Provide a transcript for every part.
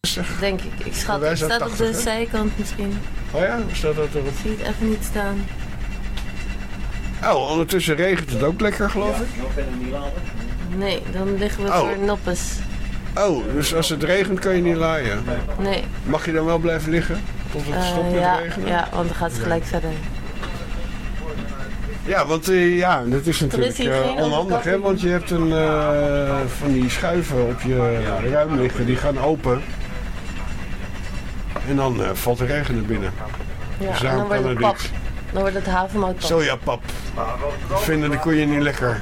Denk ik. Ik schat, het staat op de zijkant misschien. Oh ja, staat dat erop? Ik zie het even niet staan. Oh, ondertussen regent het ook lekker, geloof ik. Nee, dan liggen we voor noppes. Oh, dus als het regent kan je niet laaien? Nee. Mag je dan wel blijven liggen? Tot het stopt met regenen? Ja, want dan gaat het gelijk verder. Ja, want dat is natuurlijk onhandig, hè? Want je hebt van die schuiven op je ruim liggen, die gaan open. En dan valt de regen naar binnen. Ja, dus en dan wordt het pap. Dan wordt het havermoutpap. Sojapap. Dat vinden de koeien niet lekker.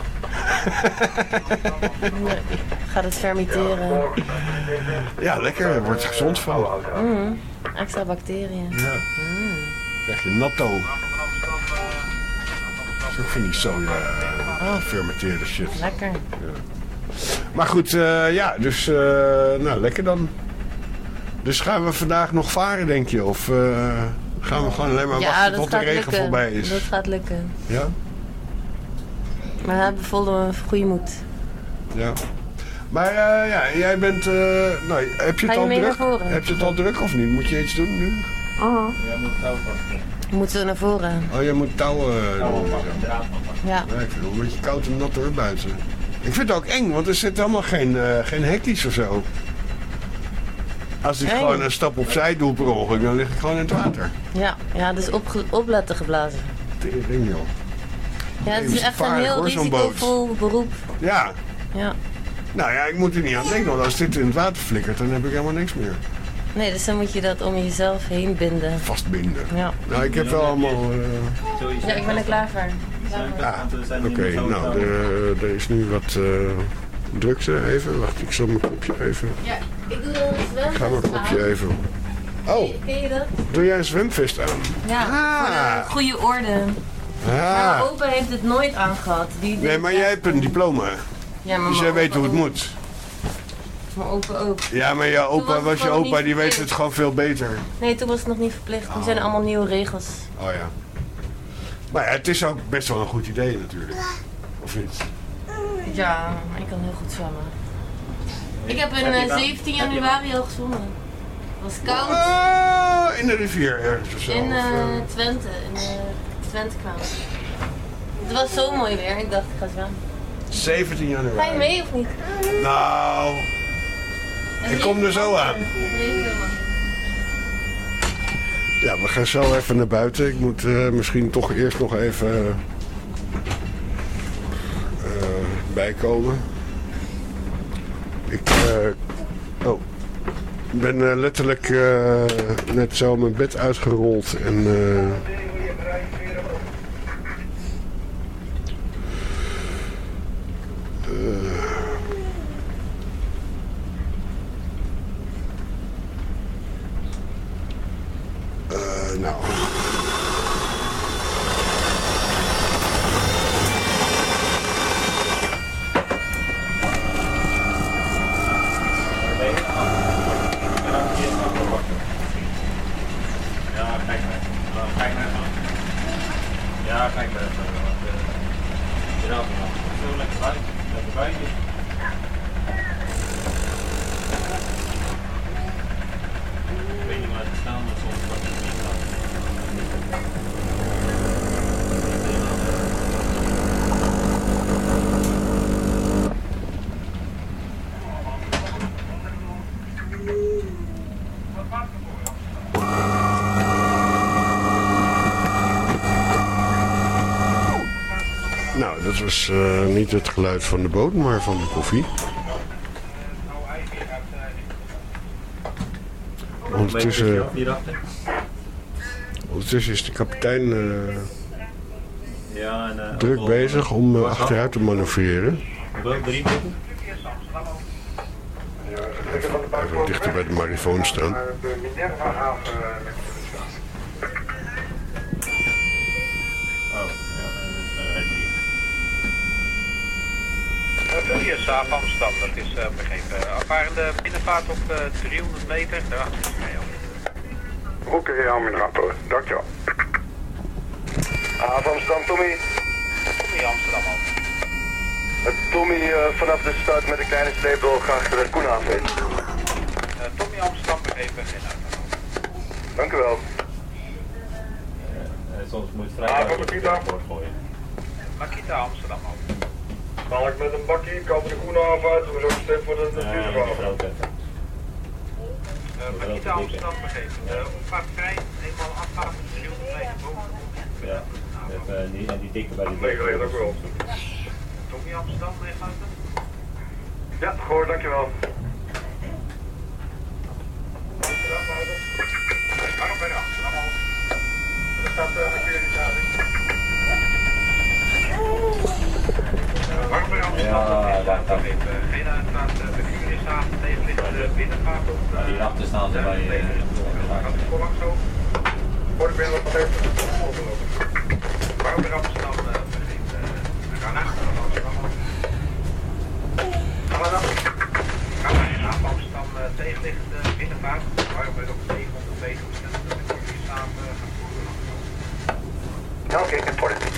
Nee, gaat het fermenteren. Ja, lekker. Er wordt gezond van. Extra bacteriën. Ja. Krijg je natto. Dat is ook van die soja fermenteerde shit. Lekker. Ja. Maar goed, dus lekker dan. Dus gaan we vandaag nog varen, denk je? Of gaan we gewoon alleen maar wachten tot de regen voorbij is? Dat gaat lukken. Ja? Maar we hebben volle goede moed. Ja. Maar jij bent... heb je het al druk? Heb je het al druk of niet? Moet je iets doen nu? Oh. Jij moet touw vast. Moeten we naar voren? Oh, je moet touwen Ja. Ja, ik vind het een beetje koud en nat hoor, buiten. Ik vind het ook eng, want er zit helemaal geen hekjes of zo. Als ik gewoon een stap opzij doe per ongeluk, dan lig ik gewoon in het water. Ja, dus opletten geblazen. Tering joh. Ja, het is echt een heel risicovol beroep. Ja. Ja. Nou ja, ik moet er niet aan denken, want als dit in het water flikkert, dan heb ik helemaal niks meer. Nee, dus dan moet je dat om jezelf heen binden. Vastbinden. Ja. Nou, ik heb wel allemaal... Ja, ik ben er klaar voor. Ja, oké. Nou, er is nu wat drukte even. Wacht, ik zal mijn kopje even... Ja, ik doe een zwemvest. Ga mijn kopje even... Oh, ken je dat? Doe jij een zwemvest aan? Ja, voor de goede orde. Maar mijn opa heeft het nooit aangehad. Nee, maar jij hebt een diploma. Ja, maar dus jij weet hoe het moet. Mijn opa ook. Ja, maar jouw opa, die weet het gewoon veel beter. Nee, toen was het nog niet verplicht. Nu zijn er allemaal nieuwe regels. Oh ja. Maar ja, het is ook best wel een goed idee natuurlijk. Of niet? Ja, ik kan heel goed zwemmen. Ik heb in 17 januari al gezwommen. Het was koud. Oh, in de rivier ergens of zo? In Twente. In Twente kwam. Het was zo mooi weer. Ik dacht, ik ga zwemmen. 17 januari. Ga je mee of niet? Nou, ik kom er zo aan. Ja, we gaan zo even naar buiten. Ik moet misschien toch eerst nog even bijkomen. Ik ben letterlijk net zo mijn bed uitgerold en... nou... Nou, dat was niet het geluid van de boot, maar van de koffie. Ondertussen is de kapitein druk bezig om achteruit te manoeuvreren. Even dichter bij de marifoon staan. Hier is Amsterdam, dat is begrepen. Afvarende binnenvaart op 300 meter. Daarachter. Oké, Amsterdam, dankjewel. Amsterdam, Tommy. Tommy Amsterdam al. Tommy vanaf de start met een kleine sleepdolk achter de Koenhaven. Tommy Amsterdam begrepen, geen uitnodiging. Dank u wel. Soms moet het vrij wordt gooien. Makita Amsterdam ook. Val ik met een bakje, komen de groene af uit, we zijn gestemd voor de natuurgeval. Makita Amsterdam begrepen. Opvaart vrij, eenmaal afgaan met 300 meter boven. Ja, en die dikke bij die Meegeleden ook wel. Tommy Amsterdam, meegaten? Ja, gehoord, dankjewel. Waarom bij de Amsterdam al? Er staat de verificatie. Waarom bij de Amsterdam? Geen uitvaart, bestuurdershaven, tegenlicht, binnenvaart op. Die achter staan ze bij Gaat het voorlang zo? Voor de binnen wat even overlopen. Waarom bij de Amsterdam begint? Ga naar Amsterdam. Ga naar Amsterdam tegenlicht, binnenvaart. Waarom bij de 700 meter bestemming de bestuurdershaven gaat voorlang. Ja, oké, ik heb voor dit.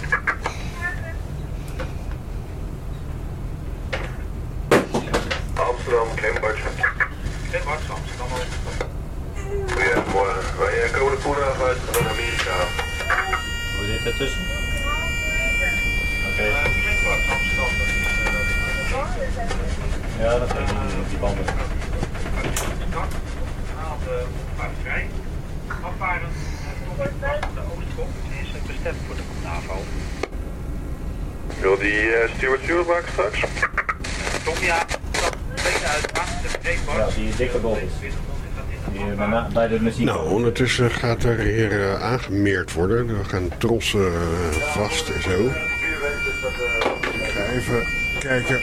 Amsterdam, Krimbarts. Krimbarts, Amsterdam ook. Goedemorgen. Wij komen de Poena af uit van Amerika. Hoe zit het tussen? Oké. Krimbarts, Amsterdam. Ja, dat zijn die banden. Haal de opvaart vrij. Afvaren de Oostkop is bestemd voor de NAVO. Wil die steward maken straks? Tom, ja, dat tweede uitvaart, de Krimbarts. Ja, die dikke bolletjes. Bij de muziek. Nou, ondertussen gaat er hier aangemeerd worden. Er gaan trossen vast en zo. Ik ga even kijken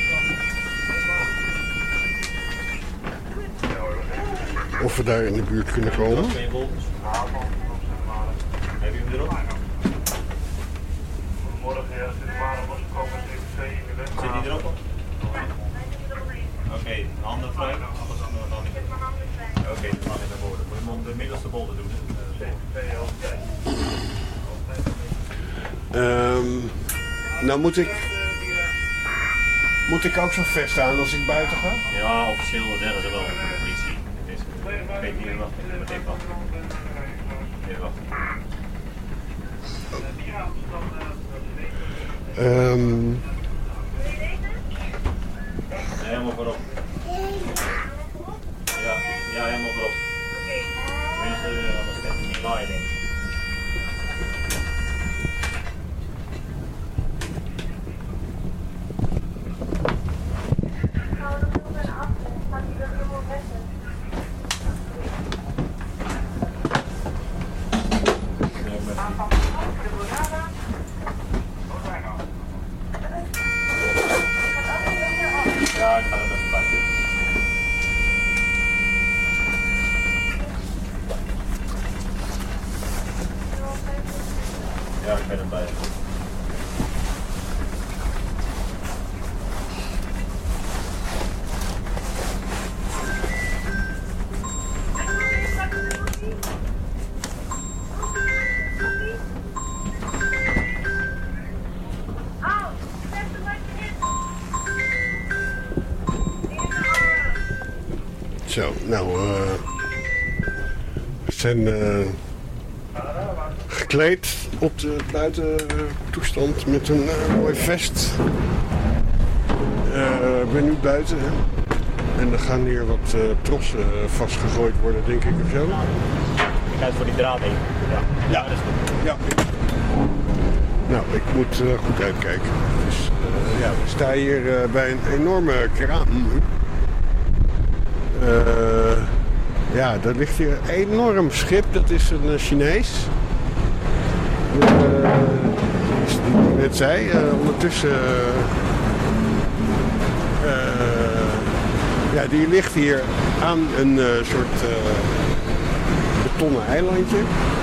of we daar in de buurt kunnen komen. Heb je hem erop? Morgen zit de maandag losgekomen, Zit die erop? Oké, handen vrij. Alles aan de handen. Oké, dan mag je naar voren. Moet je hem om de middelste bollen doen. Nou moet ik ook zo'n vest aan als ik buiten ga? Ja, officieel zeggen ze wel voor de politie. Ik weet niet wat. Even wachten. Even wachten. Helemaal voorop. Ja, helemaal voorop. Tenminste, anders kan je niet laaien, denk ik. Ja, ik ga er even bij. Ja, ik ben erbij. Zo, nou, we zijn gekleed op de buitentoestand met een mooi vest. Ik ben nu buiten en er gaan hier wat trossen vastgegooid worden, denk ik, of zo. Ik ga voor die draad heen. Ja, dat is goed. Ja. Nou, ik moet goed uitkijken. Dus, ja, we staan hier bij een enorme kraan. Ja, daar ligt hier een enorm schip. Dat is een Chinees. Die ik net zei. Ondertussen... ja, die ligt hier aan een soort betonnen eilandje.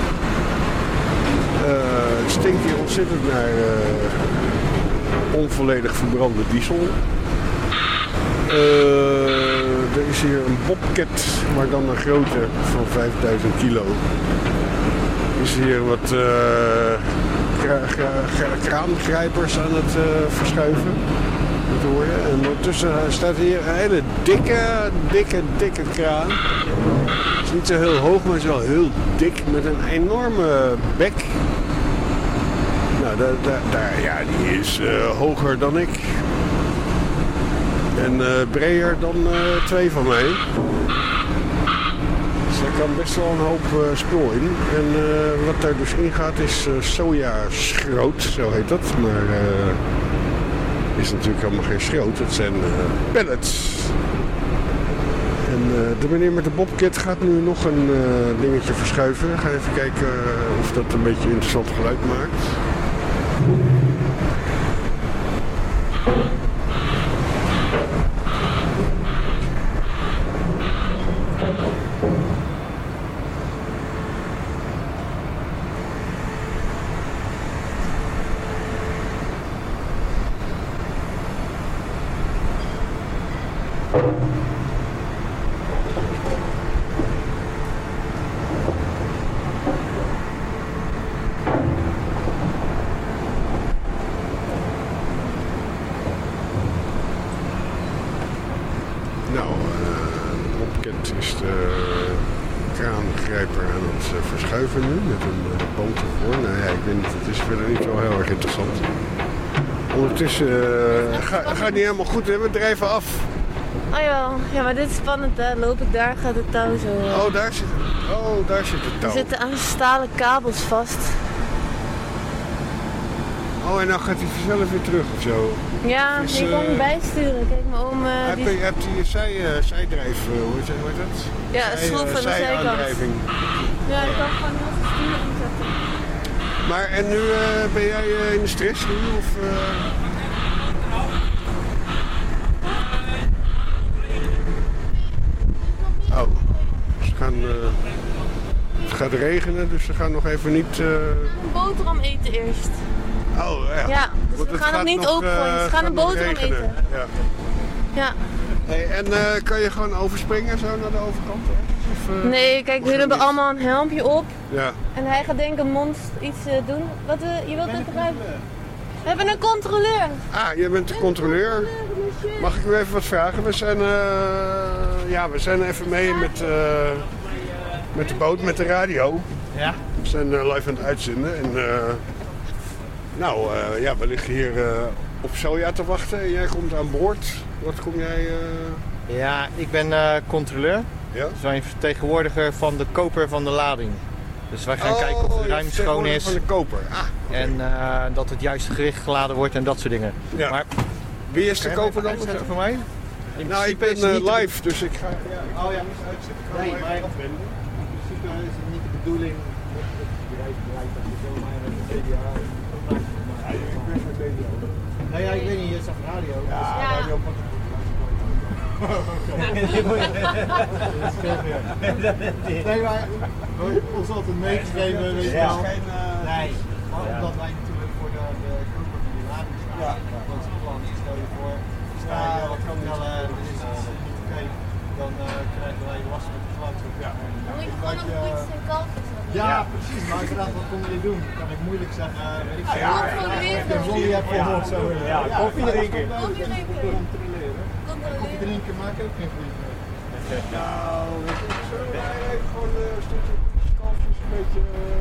Het stinkt hier ontzettend naar onvolledig verbrande diesel. Er is hier een bobcat, maar dan een grote van 5000 kilo. Er is hier wat kraangrijpers aan het verschuiven. Dat hoor je. En ondertussen staat hier een hele dikke kraan. Het is niet zo heel hoog, maar het is wel heel dik met een enorme bek. Nou, die is hoger dan ik. En breder dan 2 van mij. Dus daar kan best wel een hoop spul in. En wat daar dus in gaat is sojaschroot, zo heet dat. Maar is natuurlijk helemaal geen schroot, het zijn pellets. En de meneer met de bobcat gaat nu nog een dingetje verschuiven. Ga even kijken of dat een beetje interessant geluid maakt. Is de kraangrijper aan het verschuiven nu met een boot ervoor. Nou ja, ik weet niet, het is verder niet zo heel erg interessant. Ondertussen gaat het niet helemaal goed, hè? We drijven af. Oh jawel, ja, maar dit is spannend hè. Loop ik daar, gaat het touw zo. Oh, daar zit het touw. We zitten aan stalen kabels vast. Oh, en dan gaat hij vanzelf weer terug of zo. Ja, dus, je kan hem bijsturen. Kijk, mijn oom... Je hebt die zijdrijf, hoe heet dat? Ja, schroeven aan de zijkant. Zijaandrijving. Ja, je kan gewoon heel veel stuur inzetten. Maar en nu ben jij in de stress nu? Of, Oh, ze gaan... het gaat regenen, dus ze gaan nog even niet... Een boterham eten eerst. Oh, ja. Ja, dus we gaan het niet opengooien. Ze gaan een boterham eten. Ja. Ja. Hey, en kan je gewoon overspringen zo naar de overkant? Of, nee, kijk, we hebben allemaal een helmpje op. Ja. En hij gaat denk ik iets doen. Wat, je wilt het begrijpen? We hebben een controleur. Ah, jij bent de controleur. Mag ik u even wat vragen? We zijn even mee met de boot, met de radio. Ja. We zijn live aan het uitzenden. En, we liggen hier op soja te wachten en jij komt aan boord. Wat kom jij... Ja, ik ben controleur. Ja? Dus wij vertegenwoordiger van de koper van de lading. Dus wij gaan kijken of de ruim schoon is. Van de koper. Ah, okay. En dat het juiste gewicht geladen wordt en dat soort dingen. Ja. Maar, wie is de koper dan? Voor mij? Nou, ik ben live, dus ik ga... Ja, oh ja, moest uitzetten. Nee, maar in principe is het niet de bedoeling dat het bedrijf bereikt dat je zomaar met de CDA... Nou ja, ik weet niet, je zag radio. Ja, Ja. radio. Nee, maar ons altijd meegegeven, weet je wel. Nee, maar omdat wij natuurlijk voor de koper van die lading staan. Dat is het plan. Stel je voor, sta je wat kan bellen, dit is niet oké, dan krijgen wij last met de klanten. Dan moet je gewoon nog iets en kalkjes hebben. Ja, precies. Maar inderdaad, wat kon je doen? Kan ik moeilijk zeggen, weet ik veel. Controleren. De volley heb je of zo. Ja, koffie drinken. Koffie drinken. Controleren. Koffie drinken maakt ook geen goede. Nou, zullen wij even gewoon een stukje kalfjes een beetje...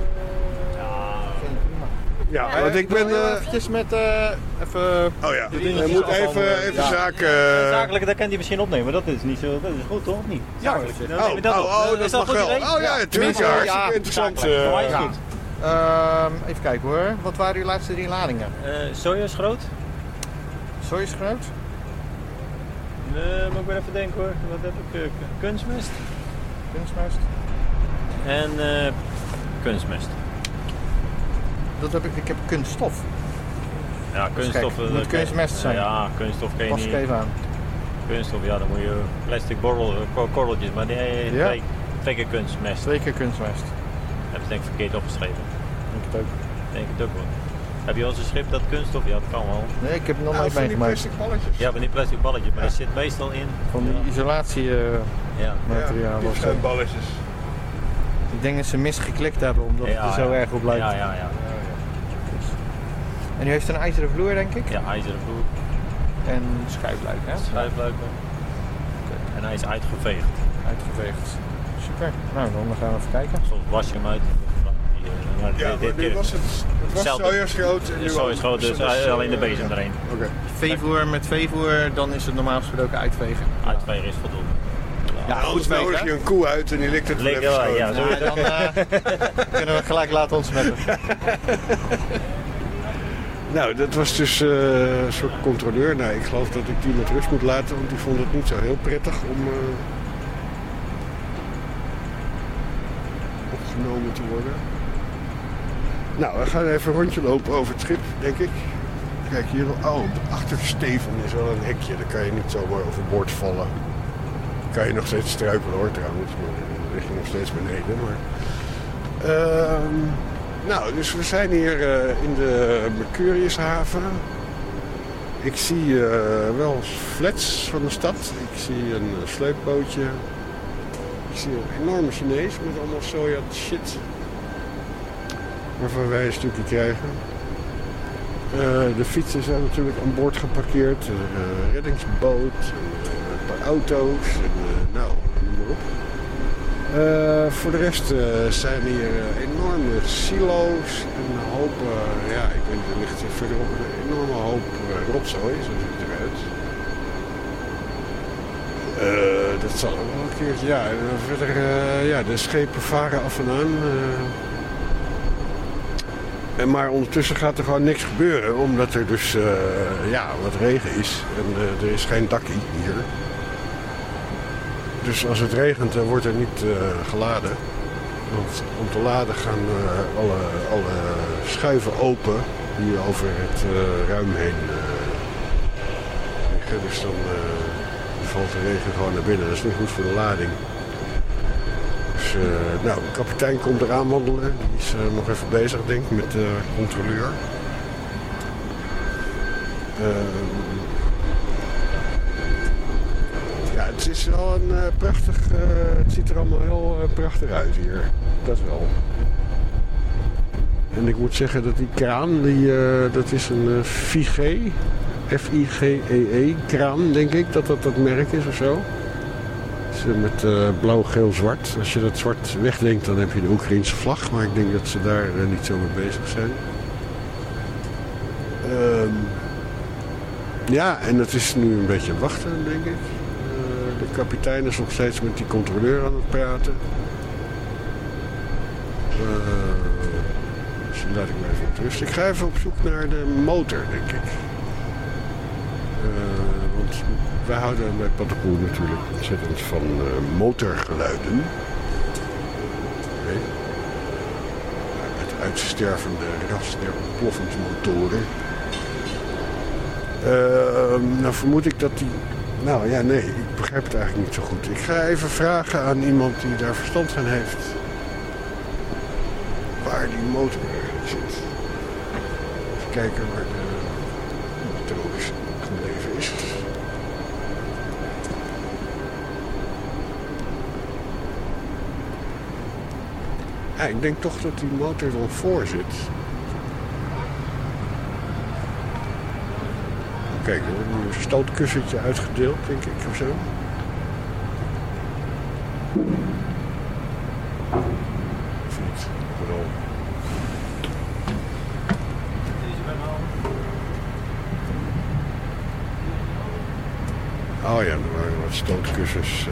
Ja, want ik ben... eventjes met even... Oh ja, we moeten even zaken... Zakelijk, dat kan hij misschien opnemen. Dat is niet zo. Dat is goed, toch? Of niet? Zakelijk. Dan nemen we dat op. dat mag wel. Oh ja, natuurlijk. Ja, hartstikke interessant. Voor mij is het goed. Even kijken hoor. Wat waren uw laatste 3 ladingen? Sojaschroot. Sojaschroot? Moet ik weer even denken hoor. Wat heb ik? Kunstmest. Kunstmest. En kunstmest. Dat heb ik heb kunststof. Ja, kunststof. Het moet kunstmest zijn. Ja, kunststof kan je Pas ik niet. even aan. Kunststof, ja, dan moet je plastic korreltjes, maar nee, Ja. 2 keer kunstmest. 2 keer kunstmest. Heb je denk ik verkeerd opgeschreven. Denk het ook. Denk het ook wel. Heb je onze schrift dat kunststof? Ja, dat kan wel. Nee, ik heb het nog nooit van die meegemaakt. plastic balletjes. Ja, van die plastic balletjes, maar dat zit meestal in. Van die isolatiemateriaal of zo. balletjes. Ik denk dat ze misgeklikt hebben omdat het er zo erg op lijkt. Ja. En u heeft een ijzeren vloer, denk ik? Ja, ijzeren vloer. en schuifluik, hè? Schuifluiken. En hij is uitgeveegd. Uitgeveegd. Super. Nou, dan gaan we even kijken. Soms was je hem uit. Ja, maar nu was het was sojaschroot. En nu sojaschroot, dus alleen de bezem erin. Oké. Veevoer met veevoer, dan is het normaal gesproken uitvegen. Uitvegen is voldoende. Ja, Anders nodig je een koe uit en die likt het Likt even schoon. ja, zo dan kunnen we gelijk laten ontsmetten. Nou, dat was dus een soort controleur. Nou, ik geloof dat ik die met rust moet laten, want die vond het niet zo heel prettig om opgenomen te worden. Nou, we gaan even een rondje lopen over het schip, denk ik. Kijk, hier achter de steven is wel een hekje. Daar kan je niet zomaar overboord vallen. Kan je nog steeds struikelen hoor trouwens, maar dan lig je nog steeds beneden. Maar, nou, dus we zijn hier in de Mercuriushaven. Ik zie wel flats van de stad. Ik zie een sleepbootje. Ik zie een enorme Chinees met allemaal soja shit. Waarvan wij een stukje krijgen. De fietsen zijn natuurlijk aan boord geparkeerd. Een reddingsboot. Een paar auto's. Nou, noem maar op. Voor de rest zijn hier enorme silo's. Een hoop, ja, ik weet niet, er ligt verderop een enorme hoop rotzooi. Zo ziet het eruit. Dat zal ook wel een keertje, ja. Verder, ja, de schepen varen af en aan. Maar ondertussen gaat er gewoon niks gebeuren, omdat er dus ja, wat regen is. En er is geen dakkie hier. Dus als het regent, dan wordt er niet geladen. Want om te laden gaan alle schuiven open die over het ruim heen liggen. Dus dan valt de regen gewoon naar binnen. Dat is niet goed voor de lading. Dus, nou, de kapitein komt eraan wandelen. Die is nog even bezig, denk ik, met de controleur. Ja, het is wel een prachtig... het ziet er allemaal heel prachtig uit hier. Dat wel. En ik moet zeggen dat die kraan, dat is een Figee. F-I-G-E-E kraan, denk ik, dat merk is of zo. Met blauw, geel, zwart. Als je dat zwart wegdenkt, dan heb je de Oekraïense vlag. Maar ik denk dat ze daar niet zo mee bezig zijn. Ja, en het is nu een beetje wachten, denk ik. De kapitein is nog steeds met die controleur aan het praten. Dus die laat ik maar even op rust. Ik ga even op zoek naar de motor, denk ik. Want wij houden bij Paddepoel natuurlijk ontzettend van motorgeluiden. Okay. Het uitstervende ras der ontploffingsmotoren. Nou vermoed ik dat die... Nou ja, nee, ik begrijp het eigenlijk niet zo goed. Ik ga even vragen aan iemand die daar verstand van heeft. Waar die motor eigenlijk zit. Even kijken waar de matroos gebleven is. Ja, ik denk toch dat die motor er voor zit. Kijk, er wordt nu een stootkussentje uitgedeeld, denk ik, of zo. Of niet? Vooral. Oh ja, er waren wat stootkussens.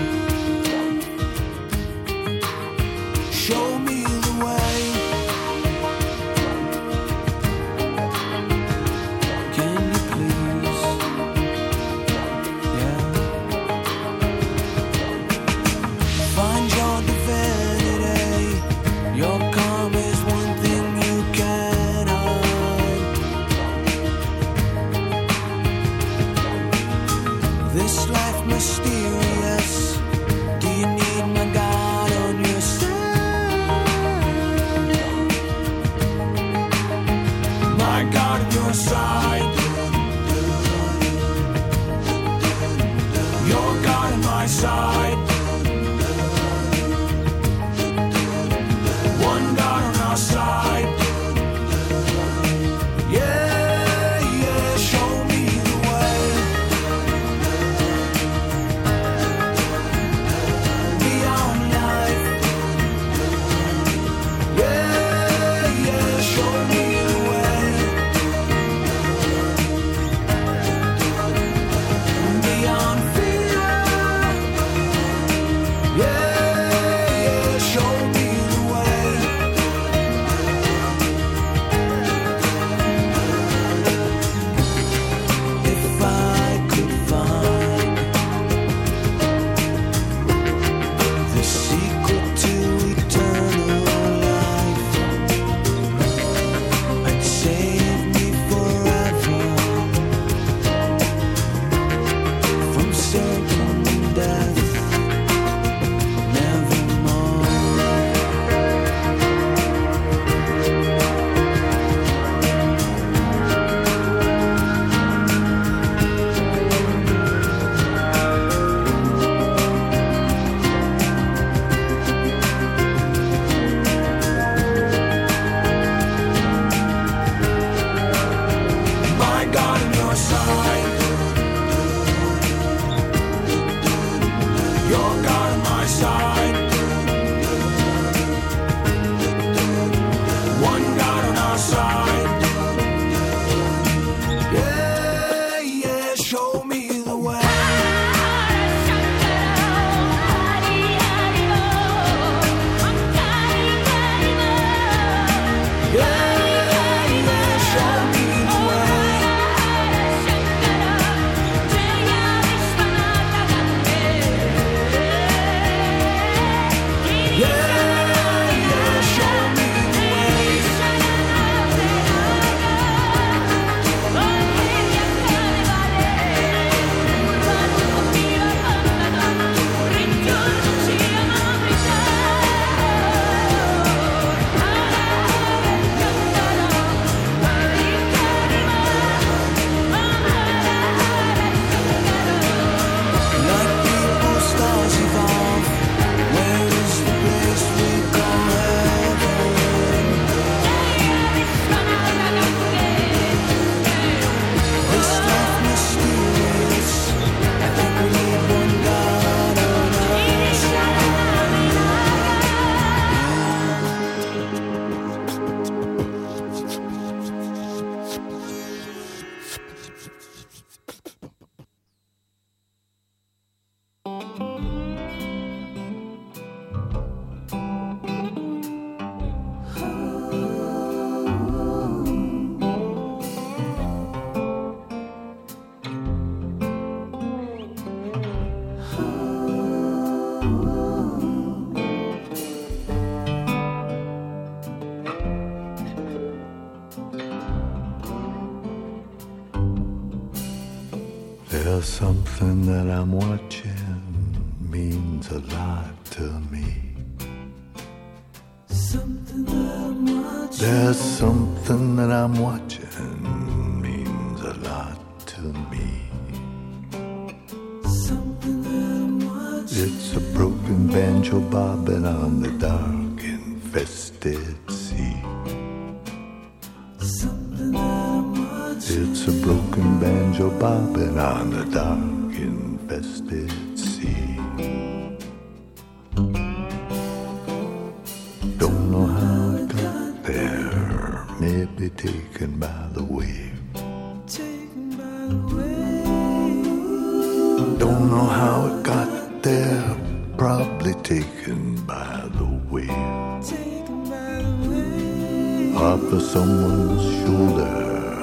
Show me the way. There's something that I'm watching means a lot to me. There's something that I'm watching means a lot to me. It's a broken banjo bobbing on the dark infested sea. It's a broken banjo bobbing on the dark infested sea. Don't know how it got there, maybe taken by the wave. Don't know how it got there, probably taken by the wave. Off of someone's shoulder,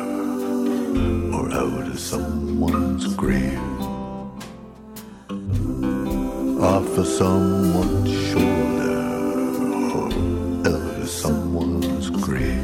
out of someone's grave. Off of someone's shoulder, or out of someone's grave.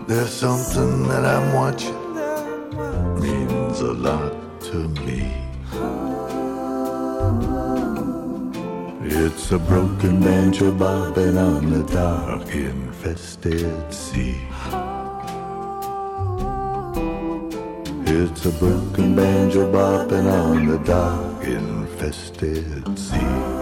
There's something that I'm watching, means a lot to me. It's a broken banjo bobbing on the dark, infested sea. It's a broken banjo bobbing on the dark, infested sea.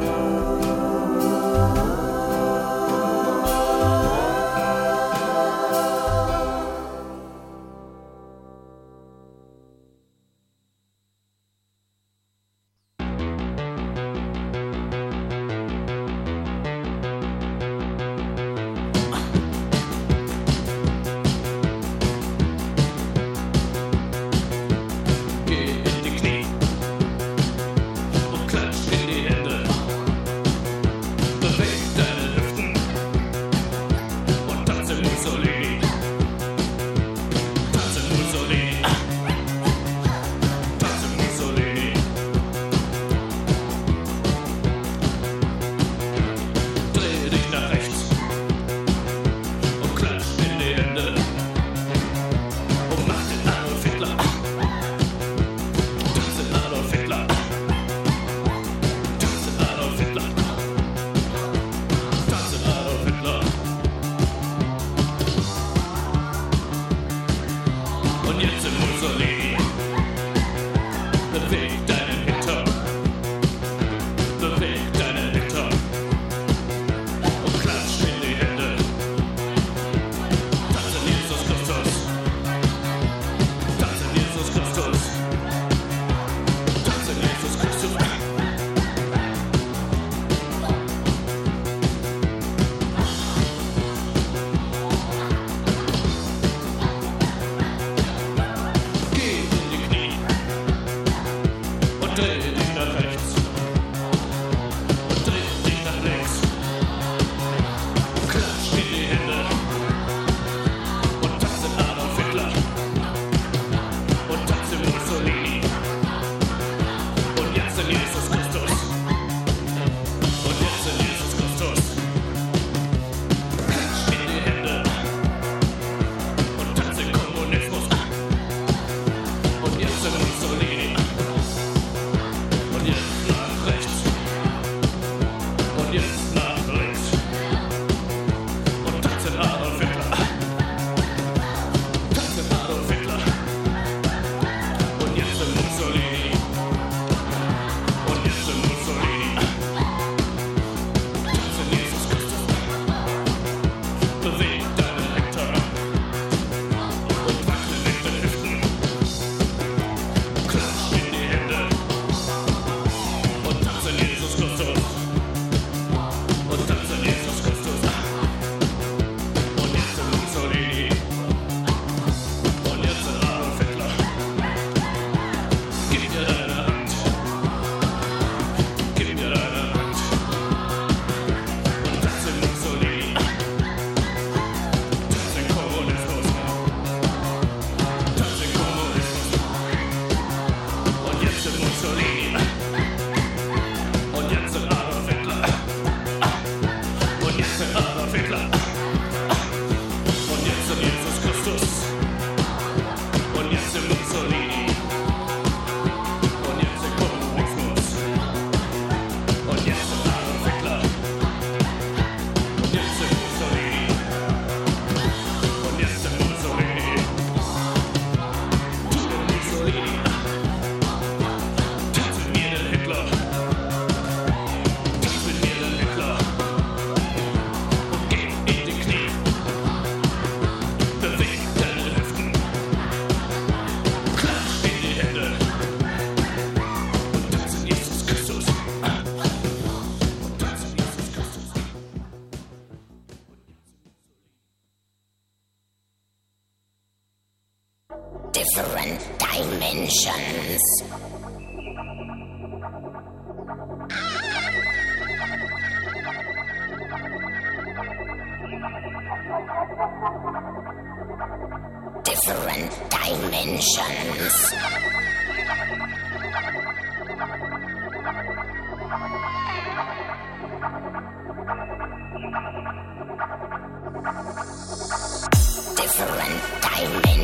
different dimensions. Different dimensions. Different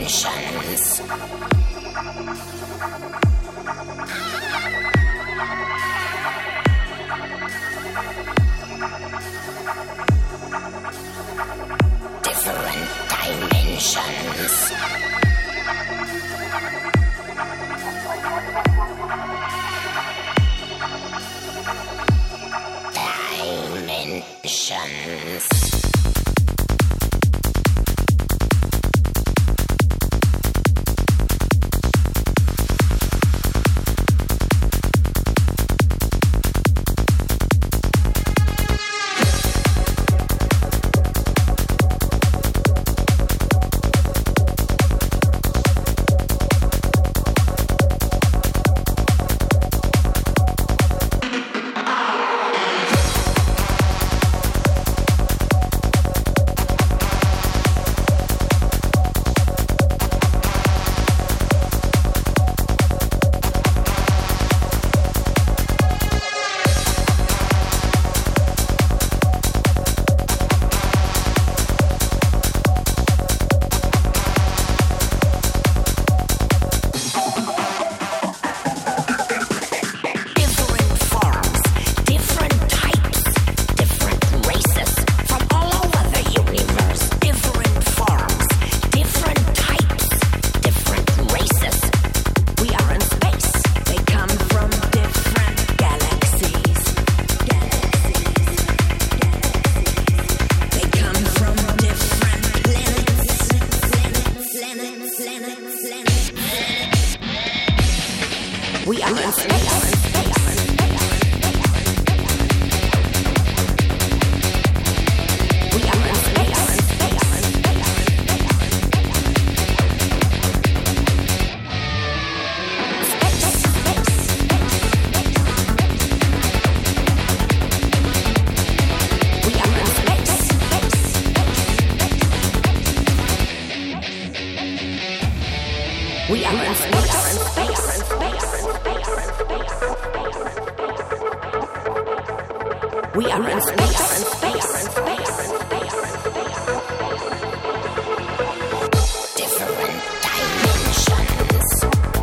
dimensions. Different dimensions. Dimensions. We are in space. We are in space. We are in space. Different dimensions.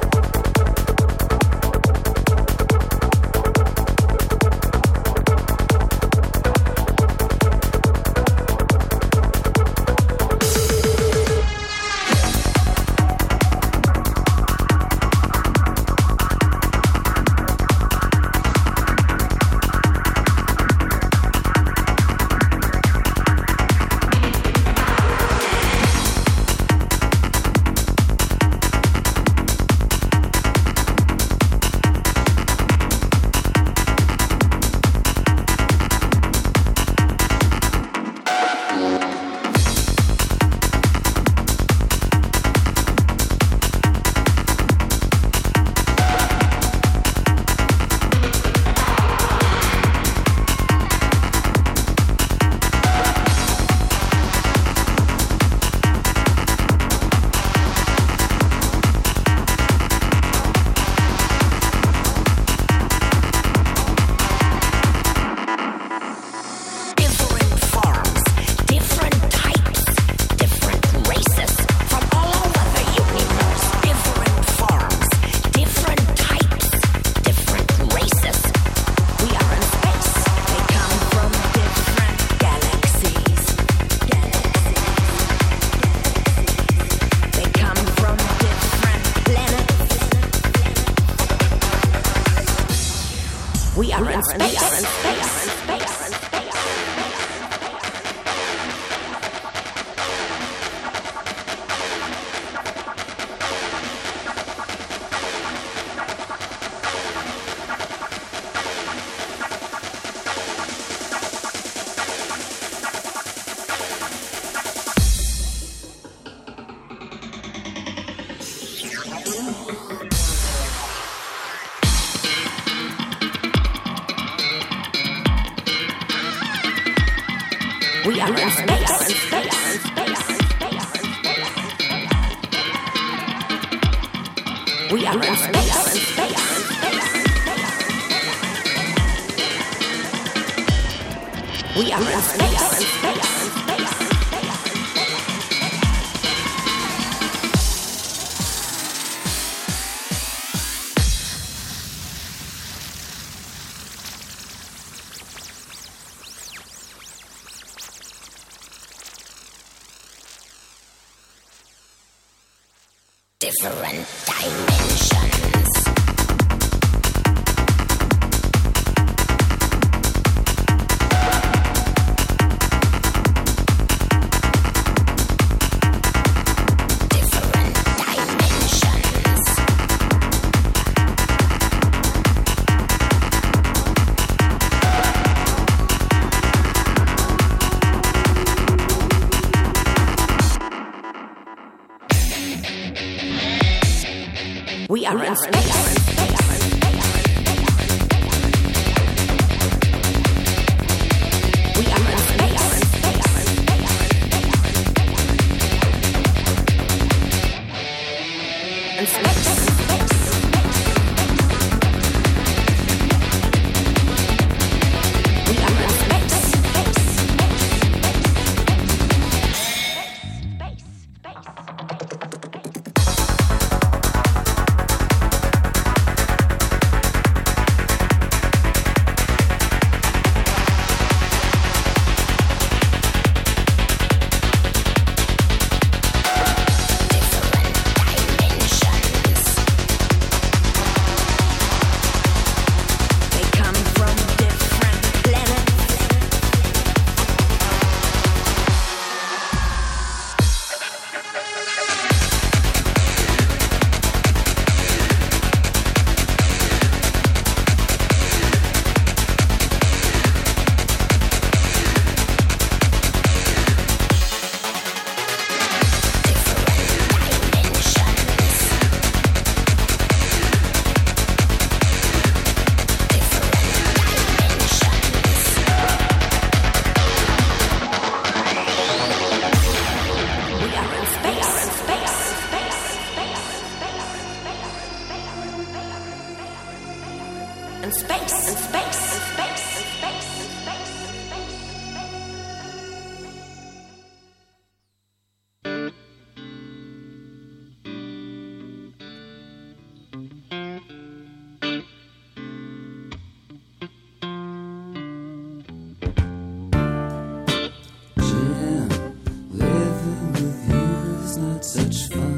We are in space. We are in space. We are in space. We are in space. different dimensions. We are in space. We are in space. In space. We are in space. In space, in space, in space, in space, in space. Living with you is not such fun.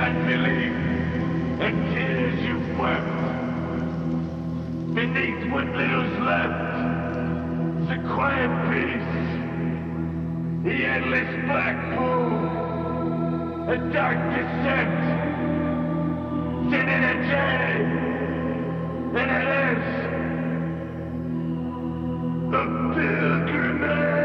can't believe the tears you've wept. Beneath what little's left, the quiet peace, the endless black pool, a dark descent, sin in a day, and it is the pilgrimage.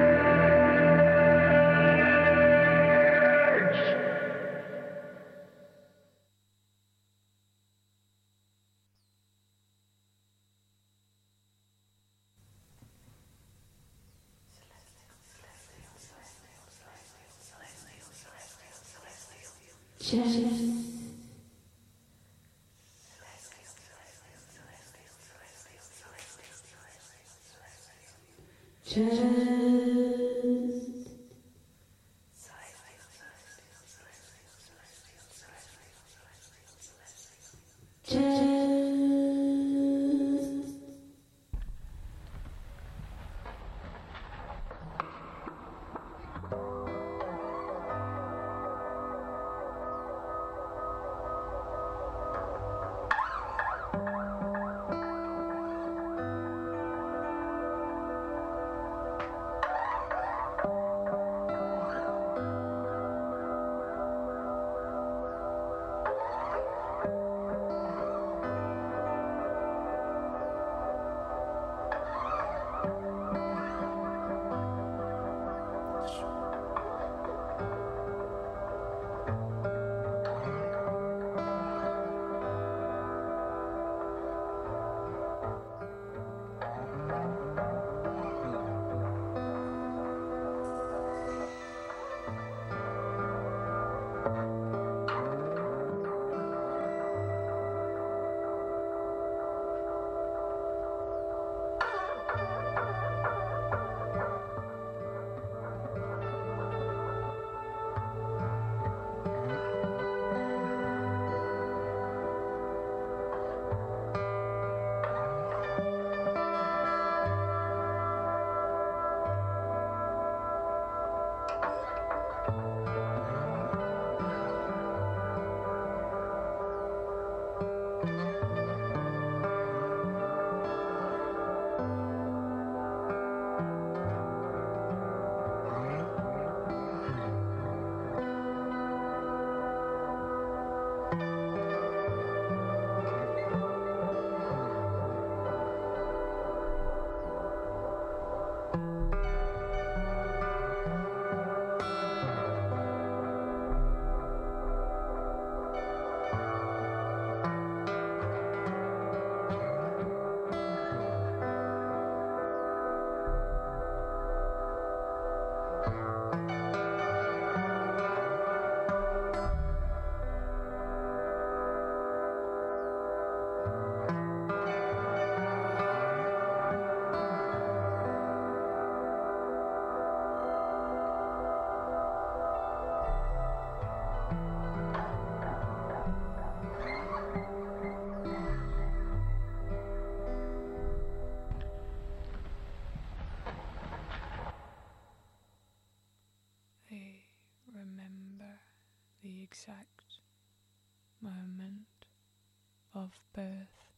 exact moment of birth.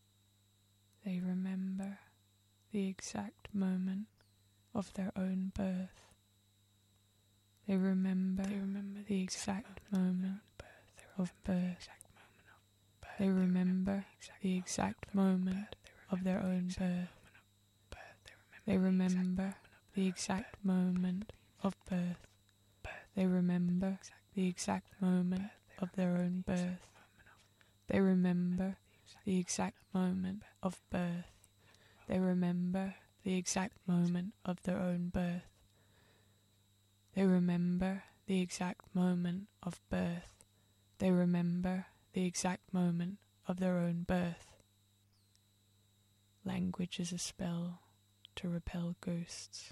They remember the exact moment of their own birth. They remember the exact moment of birth. They remember the exact moment of their own birth. They remember the exact moment of birth. They remember the exact moment of their own birth. They remember the exact moment of birth. They remember the exact moment of their own birth. They remember the exact moment of birth. They remember the exact moment of their own birth. Language is a spell to repel ghosts.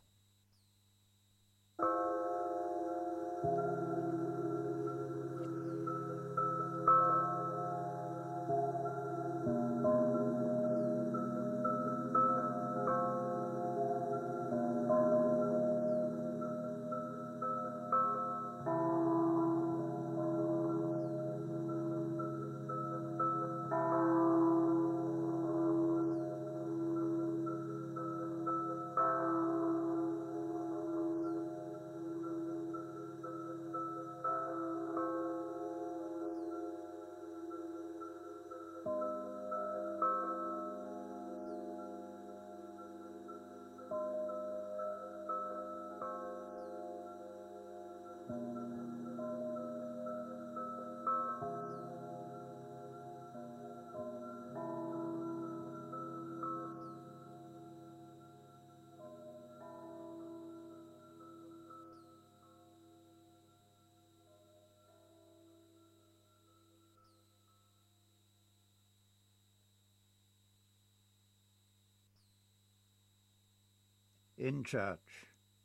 in church.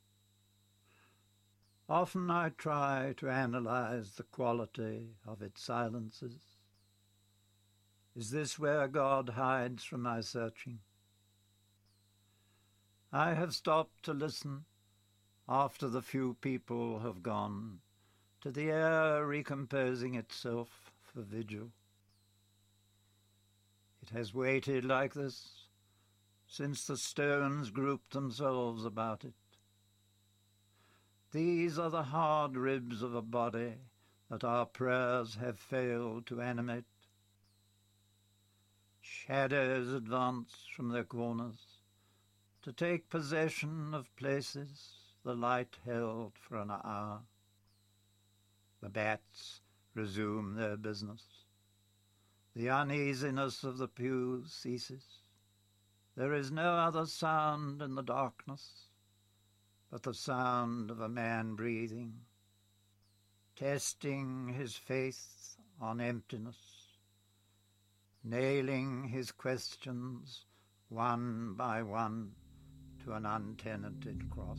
Often I try to analyze the quality of its silences. Is this where God hides from my searching? I have stopped to listen after the few people have gone, to the air recomposing itself for vigil. It has waited like this since the stones grouped themselves about it. These are the hard ribs of a body that our prayers have failed to animate. Shadows advance from their corners to take possession of places the light held for an hour. The bats resume their business. The uneasiness of the pews ceases. There is no other sound in the darkness but the sound of a man breathing, testing his faith on emptiness, nailing his questions one by one to an untenanted cross.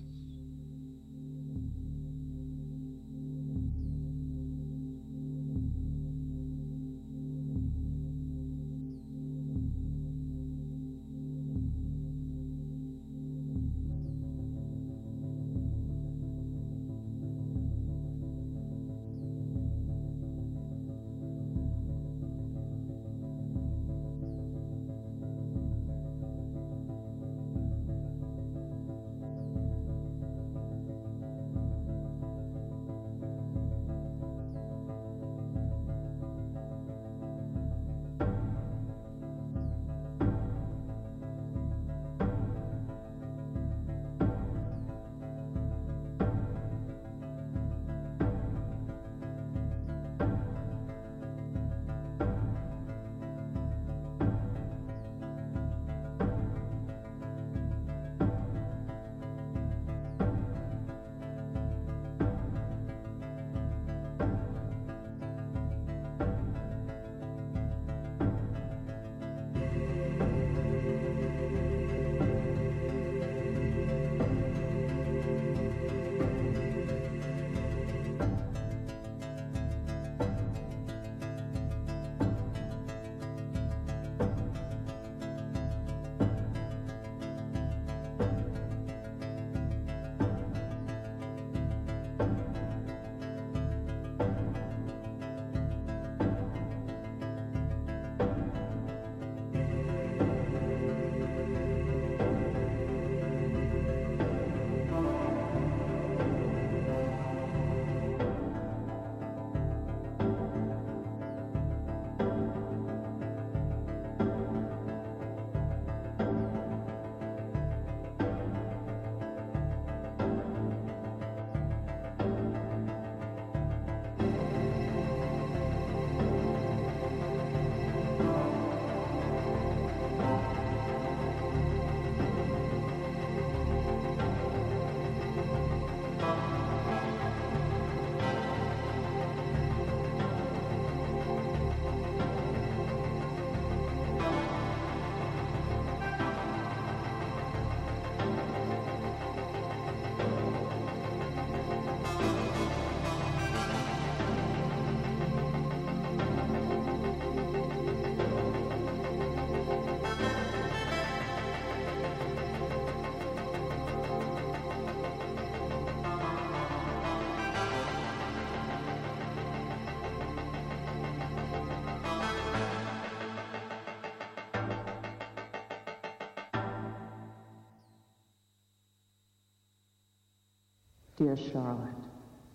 Dear Charlotte,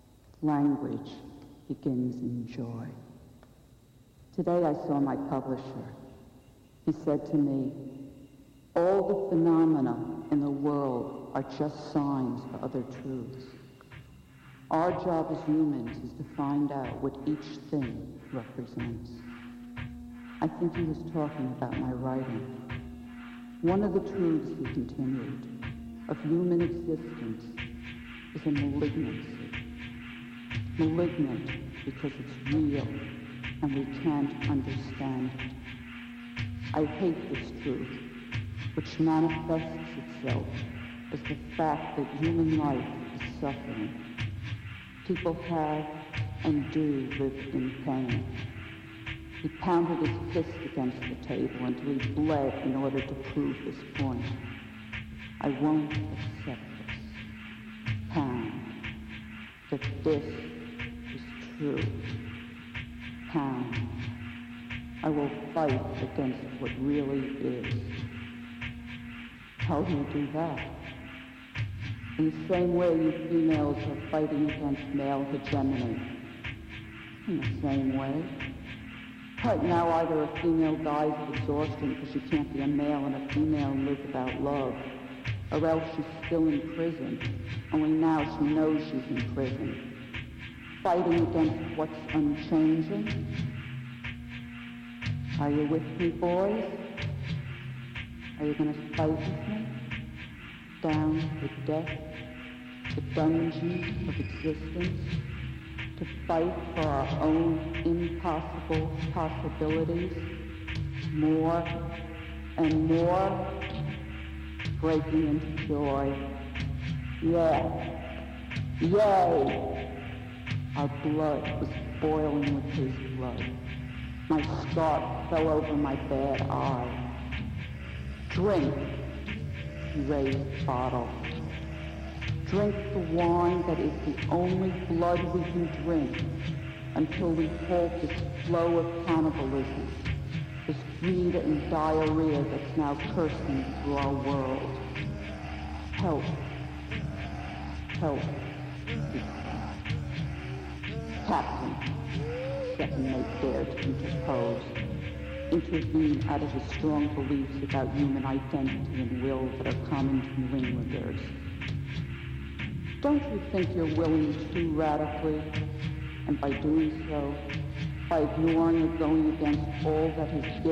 language begins in joy. Today I saw my publisher. He said to me, all the phenomena in the world are just signs for other truths. Our job as humans is to find out what each thing represents. I think he was talking about my writing. One of the truths, he continued, of human existence is a malignancy. Malignant because it's real and we can't understand it. I hate this truth, which manifests itself is the fact that human life is suffering. People have and do live in pain. He pounded his fist against the table until he bled in order to prove his point. I won't accept this. Pound. That this is true. Pound. I will fight against what really is. How do you do that? In the same way you females are fighting against male hegemony. In the same way. Right now, either a female dies of exhaustion because she can't be a male and a female and live without love, or else she's still in prison, only now she knows she's in prison. Fighting against what's unchanging. Are you with me, boys? Are you going to fight with me? Down the death, the dungeon of existence, to fight for our own impossible possibilities, more and more, breaking into joy. Yeah, yay! Our blood was boiling with his blood. My scarf fell over my bad eye. Drink, he raised the bottle. Drink the wine that is the only blood we can drink until we halt this flow of cannibalism, this greed and diarrhea that's now coursing through our world. Help. Help. Captain, second mate dared to interpose. Intervene out of his strong beliefs about human identity and will that are common to New Englanders. Don't you think you're willing too radically? And by doing so, by ignoring or going against all that has given